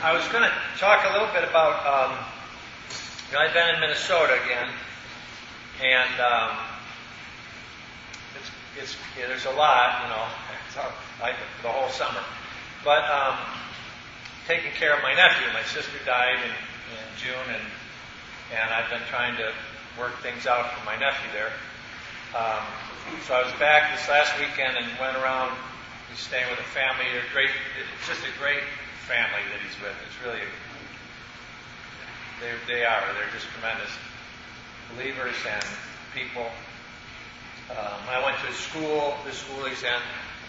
I was going to talk a little bit about, I've been in Minnesota again, and there's a lot, the whole summer. But taking care of my nephew. My sister died in June, and I've been trying to work things out for my nephew there. So I was back this last weekend and went around. He's staying with a family. They're great. It's just a great family that he's with. It's really, they're just tremendous believers and people. I went to school, this school he's in.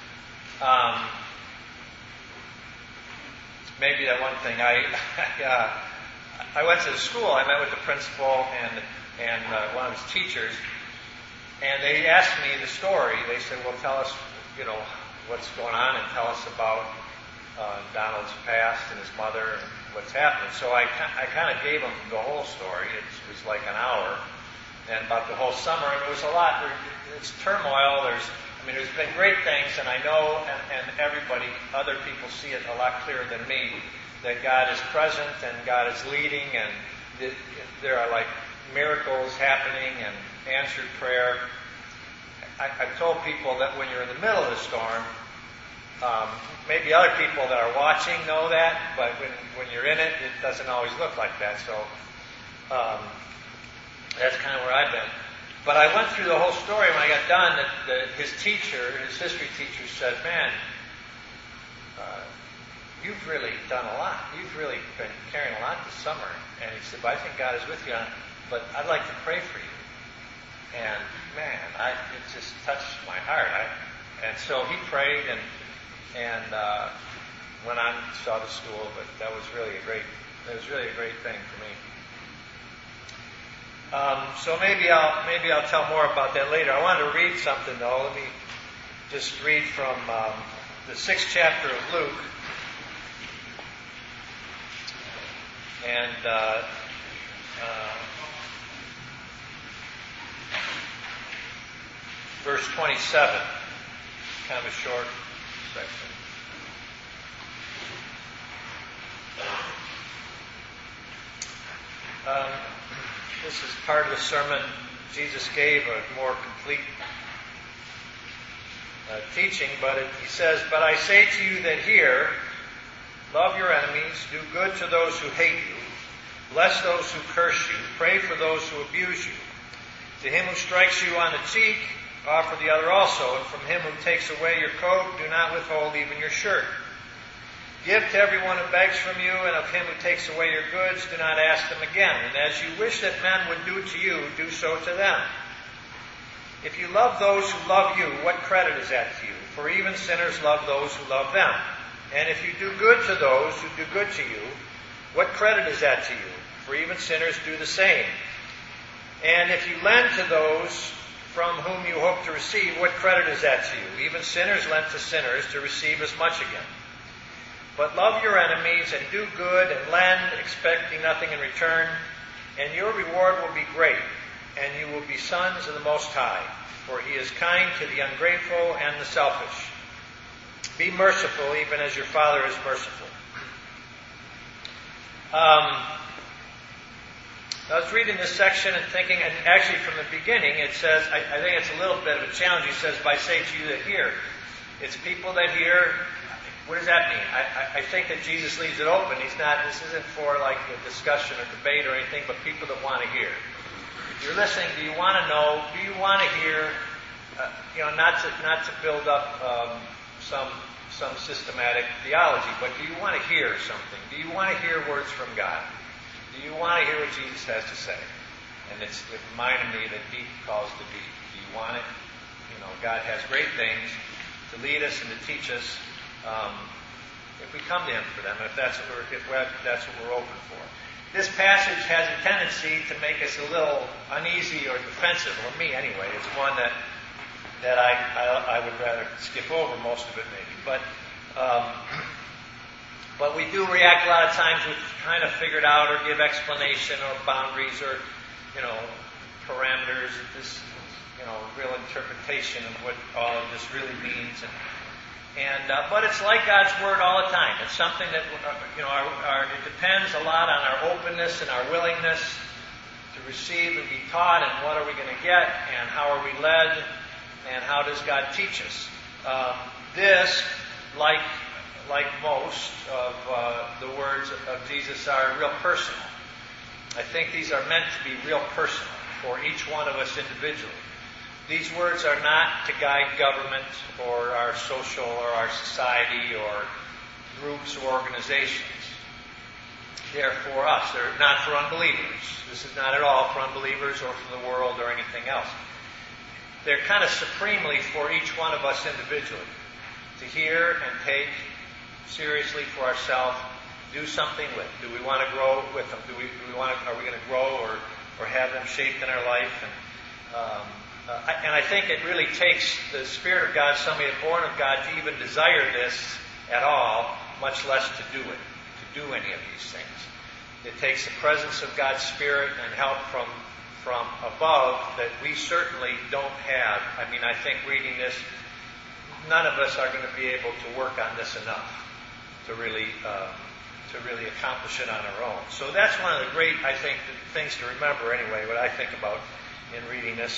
Maybe that one thing. I went to the school. I met with the principal and one of his teachers, and they asked me the story. They said, "Well, tell us, what's going on, and tell us about Donald's past and his mother and what's happening." So I kind of gave them the whole story. It was like an hour, and about the whole summer. And it was a lot. It's turmoil. There's been great things, and I know, and everybody, other people see it a lot clearer than me, that God is present and God is leading, and there are like miracles happening and answered prayer. I've told people that when you're in the middle of the storm, maybe other people that are watching know that, but when you're in it, it doesn't always look like that. So that's kind of where I've been. But I went through the whole story. When I got done, his history teacher said, "Man, you've really done a lot. You've really been carrying a lot this summer." And he said, "But I think God is with you, but I'd like to pray for you." And man, it just touched my heart. And so he prayed and went on, saw the school. But that was really a great thing for me. So maybe I'll tell more about that later. I wanted to read something though. Let me just read from the 6th chapter of Luke, and verse 27. Kind of a short section. This is part of the sermon Jesus gave, a more complete teaching, but he says, "But I say to you that hear, love your enemies, do good to those who hate you, bless those who curse you, pray for those who abuse you. To him who strikes you on the cheek, offer the other also, and from him who takes away your coat, do not withhold even your shirt. Give to everyone who begs from you, and of him who takes away your goods, do not ask them again. And as you wish that men would do to you, do so to them. If you love those who love you, what credit is that to you? For even sinners love those who love them. And if you do good to those who do good to you, what credit is that to you? For even sinners do the same. And if you lend to those from whom you hope to receive, what credit is that to you? Even sinners lend to sinners to receive as much again. But love your enemies and do good and lend, expecting nothing in return, and your reward will be great, and you will be sons of the Most High, for he is kind to the ungrateful and the selfish. Be merciful, even as your Father is merciful." I was reading this section and thinking, and actually from the beginning it says, I think it's a little bit of a challenge. He says, "But I say to you that hear." It's people that hear. What does that mean? I think that Jesus leaves it open. This isn't for like a discussion or debate or anything, but people that want to hear. If you're listening, do you want to know? Do you want to hear? Not to build up some systematic theology, but do you want to hear something? Do you want to hear words from God? Do you want to hear what Jesus has to say? And it reminded me that deep calls to deep. Do you want it? God has great things to lead us and to teach us. If we come to him for them, if that's what we're open for. This passage has a tendency to make us a little uneasy or defensive, or me anyway. It's one that I would rather skip over most of it maybe. But we do react a lot of times with trying to figure it out or give explanation or boundaries or parameters. This real interpretation of what all of this really means. But it's like God's Word all the time. It's something that, it depends a lot on our openness and our willingness to receive and be taught, and what are we going to get, and how are we led, and how does God teach us. This, like most of the words of Jesus, are real personal. I think these are meant to be real personal for each one of us individually. These words are not to guide government or our social or our society or groups or organizations. They're for us. They're not for unbelievers. This is not at all for unbelievers or for the world or anything else. They're kind of supremely for each one of us individually to hear and take seriously for ourselves, do something with. Do we want to grow with them? Are we going to grow or have them shaped in our life? And I think it really takes the Spirit of God, somebody born of God, to even desire this at all, much less to do it, to do any of these things. It takes the presence of God's Spirit and help from above that we certainly don't have. I mean, I think reading this, none of us are going to be able to work on this enough to really accomplish it on our own. So that's one of the great, I think, things to remember anyway, what I think about in reading this.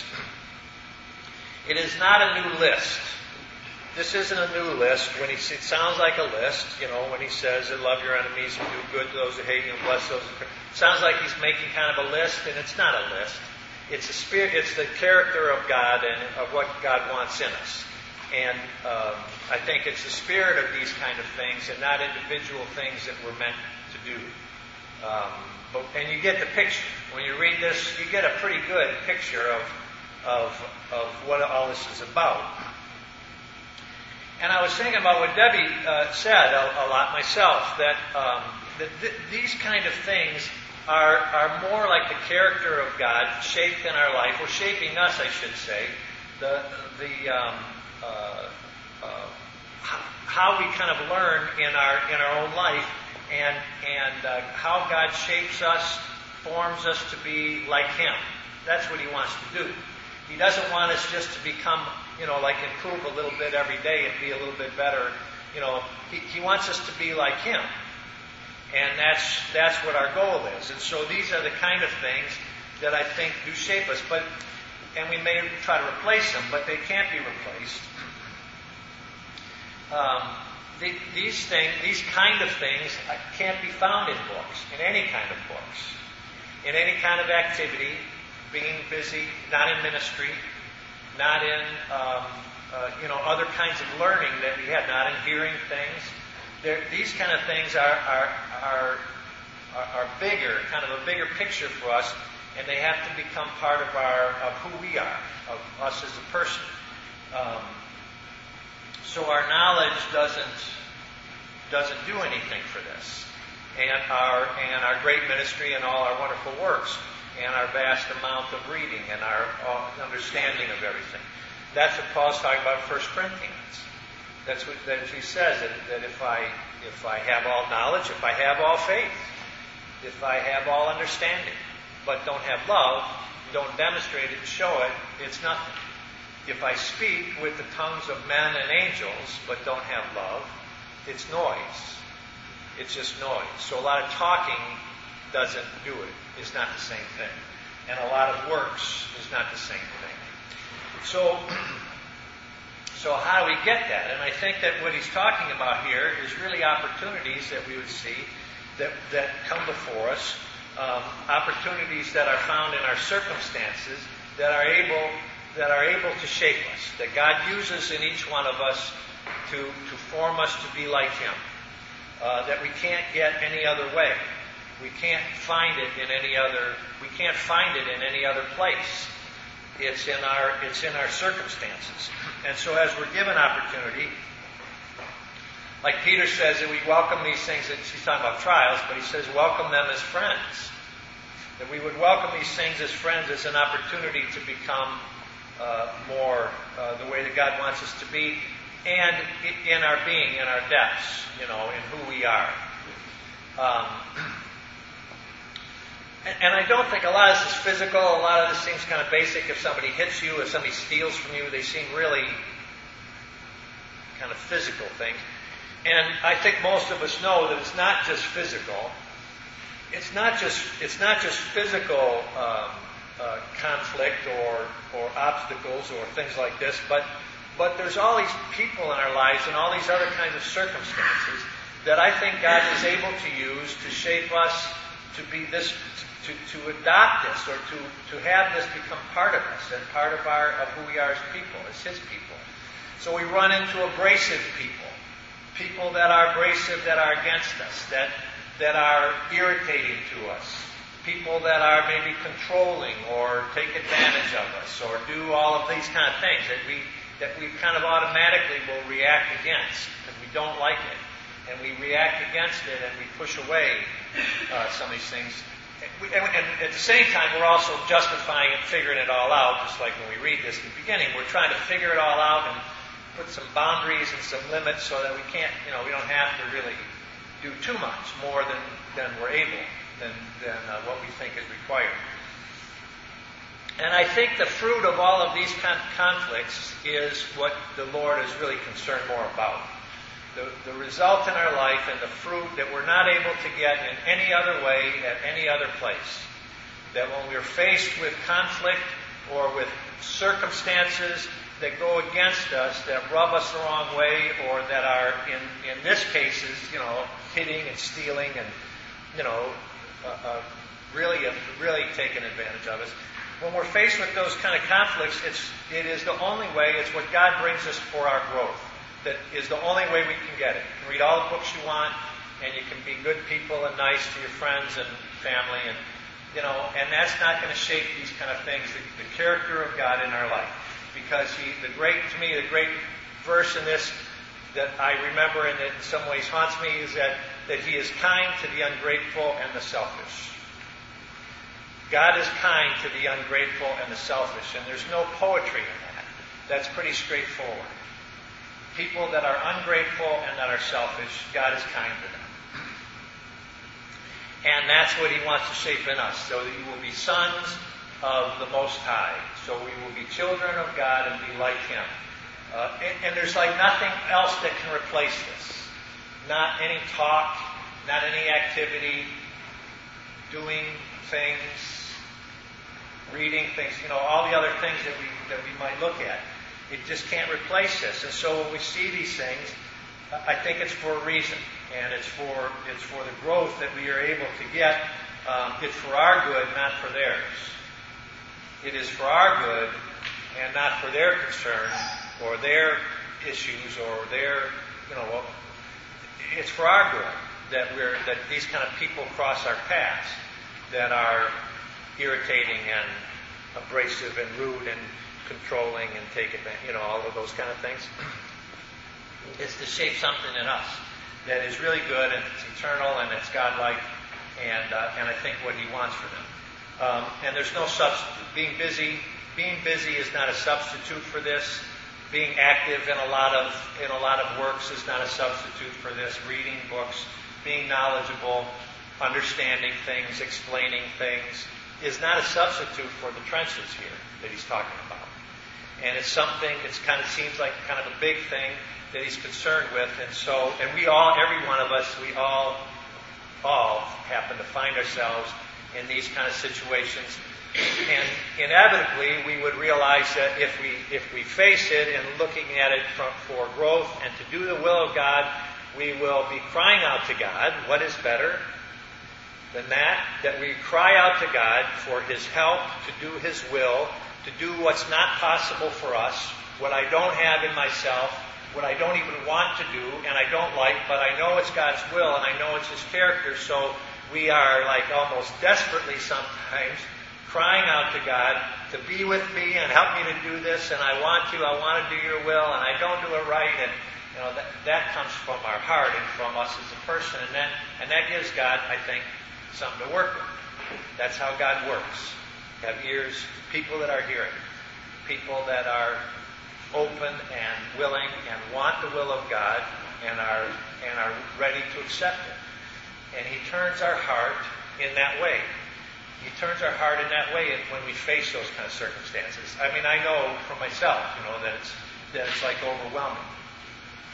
It is not a new list. This isn't a new list. It sounds like a list, when he says, love your enemies and do good to those who hate you and bless those who... It sounds like he's making kind of a list, and it's not a list. It's the character of God and of what God wants in us. And I think it's the spirit of these kind of things and not individual things that we're meant to do. And you get the picture. When you read this, you get a pretty good picture of what all this is about. And I was thinking about what Debbie said a lot myself, that these kind of things are more like the character of God shaped in our life, or shaping us, I should say, how we kind of learn in our own life, and how God shapes us, forms us to be like Him. That's what He wants to do. He doesn't want us just to become, improve a little bit every day and be a little bit better. He wants us to be like Him. And that's what our goal is. And so these are the kind of things that I think do shape us. And we may try to replace them, but they can't be replaced. These kind of things can't be found in books, in any kind of books, in any kind of activity, being busy, not in ministry, not in other kinds of learning that we have, not in hearing things. These kind of things are bigger, kind of a bigger picture for us, and they have to become part of who we are, of us as a person. So our knowledge doesn't do anything for this, and our great ministry and all our wonderful works, and our vast amount of reading and our understanding of everything. That's what Paul's talking about in 1 Corinthians. That's what he says, that if I have all knowledge, if I have all faith, if I have all understanding, but don't have love, don't demonstrate it and show it, it's nothing. If I speak with the tongues of men and angels, but don't have love, it's noise. It's just noise. So a lot of talking doesn't do it. It's not the same thing. And a lot of works is not the same thing. So how do we get that? And I think that what he's talking about here is really opportunities that we would see that come before us, opportunities that are found in our circumstances that are able to shape us, that God uses in each one of us to form us to be like Him, that we can't get any other way. We can't find it in any other. We can't find it in any other place. It's in our circumstances. And so, as we're given opportunity, like Peter says, that we welcome these things. He's talking about trials, but he says welcome them as friends. That we would welcome these things as friends as an opportunity to become more the way that God wants us to be, and in our being, in our depths, in who we are. And I don't think a lot of this is physical. A lot of this seems kind of basic. If somebody hits you, if somebody steals from you, they seem really kind of physical things. And I think most of us know that it's not just physical. It's not just physical conflict or obstacles or things like this, but there's all these people in our lives and all these other kinds of circumstances that I think God is able to use to shape us to be this, to adopt this, or to have this become part of us and part of who we are as people, as His people. So we run into abrasive people that are abrasive, that are against us, that are irritating to us, people that are maybe controlling or take advantage of us or do all of these kind of things that we kind of automatically will react against because we don't like it. And we react against it and we push away some of these things. And at the same time, we're also justifying and figuring it all out, just like when we read this at the beginning. We're trying to figure it all out and put some boundaries and some limits so that we can't, we don't have to really do too much more than we're able, than what we think is required. And I think the fruit of all of these conflicts is what the Lord is really concerned more about. The result in our life and the fruit that we're not able to get in any other way at any other place. That when we're faced with conflict or with circumstances that go against us, that rub us the wrong way, or that are, in this cases, hitting and stealing and, really taking advantage of us. When we're faced with those kind of conflicts, it is the only way, it's what God brings us for our growth. That is the only way we can get it. You can read all the books you want, and you can be good people and nice to your friends and family, and that's not going to shape these kind of things, the character of God in our life. Because the great verse in this that I remember and that in some ways haunts me is that He is kind to the ungrateful and the selfish. God is kind to the ungrateful and the selfish, and there's no poetry in that. That's pretty straightforward. People that are ungrateful and that are selfish, God is kind to them. And that's what He wants to shape in us, so that you will be sons of the Most High. So we will be children of God and be like Him. And there's like nothing else that can replace this. Not any talk, not any activity, doing things, reading things, all the other things that we might look at. It just can't replace this. And so when we see these things, I think it's for a reason. And it's for the growth that we are able to get. It's for our good, not for theirs. It is for our good and not for their concern or their issues or their, it's for our good that these kind of people cross our paths that are irritating and abrasive and rude and controlling and take advantage, all of those kind of things. It's to shape something in us that is really good and it's eternal and it's godlike and I think what He wants for them. And there's no substitute. Being busy is not a substitute for this. Being active in a lot of works is not a substitute for this. Reading books, being knowledgeable, understanding things, explaining things is not a substitute for the trenches here that He's talking about. And it's something, kind of seems like kind of a big thing that He's concerned with. And we all, every one of us, we all happen to find ourselves in these kind of situations. And inevitably, we would realize that if we face it and looking at it for growth and to do the will of God, we will be crying out to God. What is better than that we cry out to God for His help to do His will, to do what's not possible for us, what I don't have in myself, what I don't even want to do, and I don't like, but I know it's God's will and I know it's His character, so we are like almost desperately sometimes crying out to God to be with me and help me to do this, and I want to do your will, and I don't do it right, and that comes from our heart and from us as a person, and that gives God, I think, something to work with. That's how God works. Have ears, people that are hearing, people that are open and willing and want the will of God and are ready to accept it. And He turns our heart in that way. He turns our heart in that way when we face those kind of circumstances. I mean, I know for myself, that it's like overwhelming.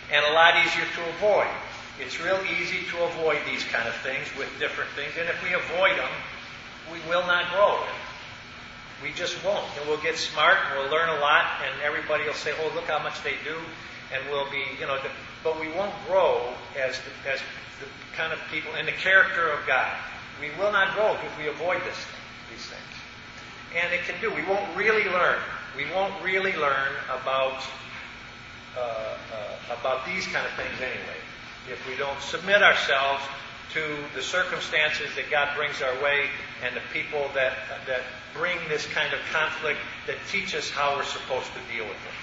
and a lot easier to avoid. It's real easy to avoid these kind of things with different things, and if we avoid them, we will not grow. We just won't. And we'll get smart, and we'll learn a lot, and everybody will say, oh, look how much they do, and we'll be, but we won't grow as the kind of people in the character of God. We will not grow if we avoid these things. And it can do. We won't really learn. We won't really learn about these kind of things anyway, if we don't submit ourselves to the circumstances that God brings our way and the people that bring this kind of conflict, that teach us how we're supposed to deal with it.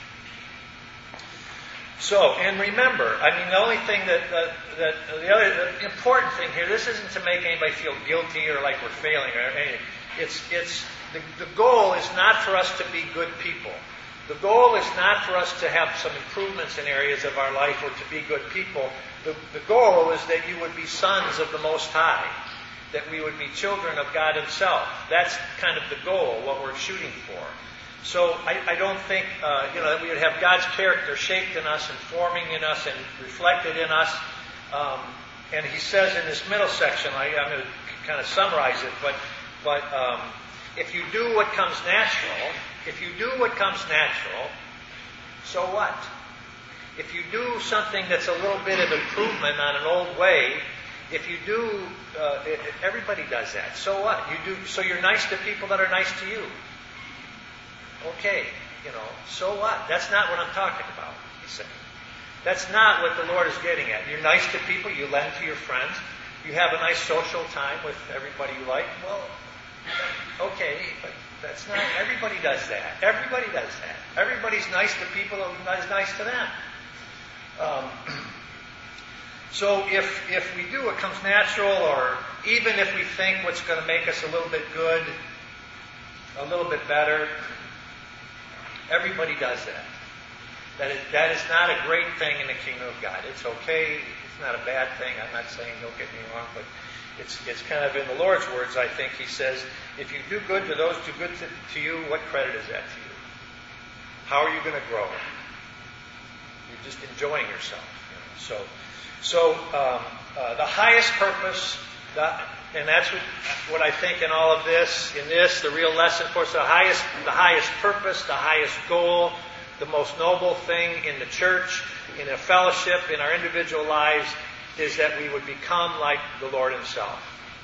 So, and remember, the only thing the important thing here, this isn't to make anybody feel guilty or like we're failing or anything. The goal is not for us to be good people. The goal is not for us to have some improvements in areas of our life or to be good people. The goal is that you would be sons of the Most High, that we would be children of God Himself. That's kind of the goal, what we're shooting for. So I don't think, that we would have God's character shaped in us and forming in us and reflected in us. And he says in this middle section, I'm going to kind of summarize it, but if you do what comes natural, so what? If you do something that's a little bit of improvement on an old way, if you do, everybody does that. So what? So you're nice to people that are nice to you. Okay, so what? That's not what I'm talking about, he's saying. That's not what the Lord is getting at. You're nice to people, you lend to your friends, you have a nice social time with everybody you like. Well, okay, but that's not, everybody does that. Everybody does that. Everybody's nice to people that is nice to them. So if we do what comes natural, or even if we think what's going to make us a little bit good, a little bit better, everybody does that. That is not a great thing in the kingdom of God. It's okay. It's not a bad thing. I'm not saying, don't get me wrong, but it's kind of in the Lord's words, I think. He says, if you do good to those who do good to you, what credit is that to you? How are you going to grow? You're just enjoying yourself. So the highest purpose, and that's what I think in all of this, the real lesson, of course, the highest purpose, the highest goal, the most noble thing in the church, in a fellowship, in our individual lives, is that we would become like the Lord Himself.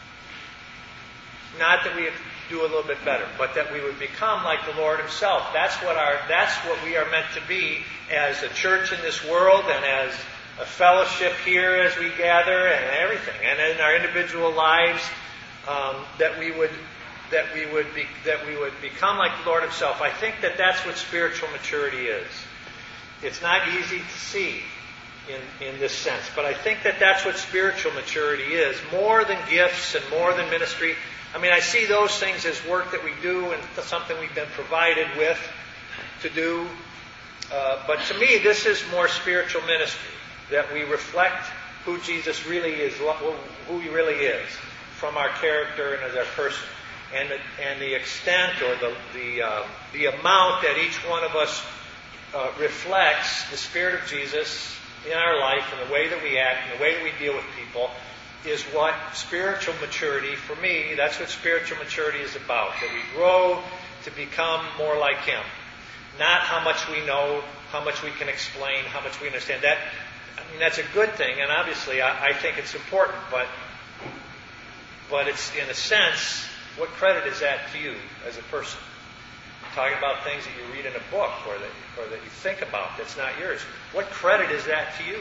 Not that we do a little bit better, but that we would become like the Lord Himself. That's what we are meant to be as a church in this world, and as a fellowship here as we gather, and everything, and in our individual lives, that we would become like the Lord Himself. I think that's what spiritual maturity is. It's not easy to see in this sense, but I think that's what spiritual maturity is, more than gifts and more than ministry. I see those things as work that we do and something we've been provided with to do. But to me, this is more spiritual ministry, that we reflect who Jesus really is, who He really is, from our character and as our person, and the extent or the amount that each one of us reflects the Spirit of Jesus in our life, and the way that we act, and the way that we deal with people, is what spiritual maturity, for me, that's what spiritual maturity is about. That we grow to become more like Him. Not how much we know, how much we can explain, how much we understand. That's a good thing, and obviously I think it's important, but it's, in a sense, what credit is that to you as a person? Talking about things that you read in a book or that you think about that's not yours. What credit is that to you?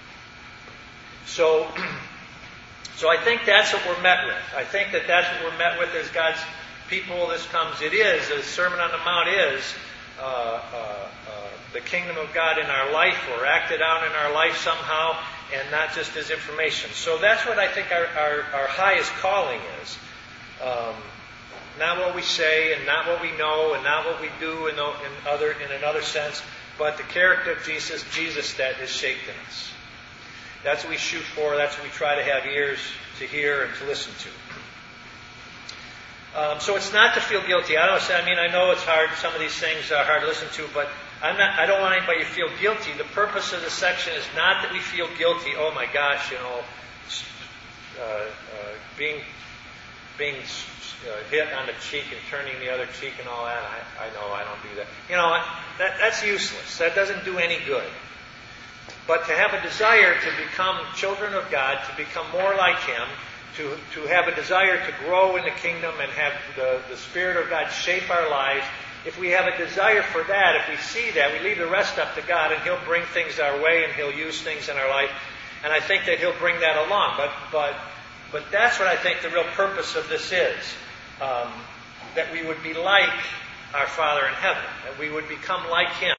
So I think that's what we're met with. I think that's what we're met with as God's people. The Sermon on the Mount is the kingdom of God in our life, or acted out in our life somehow, and not just as information. So that's what I think our highest calling is. Not what we say, and not what we know, and not what we do in another sense, but the character of Jesus that is shaped in us. That's what we shoot for. That's what we try to have ears to hear and to listen to. So it's not to feel guilty. I know it's hard. Some of these things are hard to listen to, but I don't want anybody to feel guilty. The purpose of the section is not that we feel guilty. Oh my gosh, being hit on the cheek and turning the other cheek and all that. I know I don't do that. That's useless. That doesn't do any good. But to have a desire to become children of God, to become more like Him, to have a desire to grow in the kingdom and have the Spirit of God shape our lives, if we have a desire for that, if we see that, we leave the rest up to God, and He'll bring things our way, and He'll use things in our life. And I think that He'll bring that along. But that's what I think the real purpose of this is. That we would be like our Father in heaven. That we would become like Him.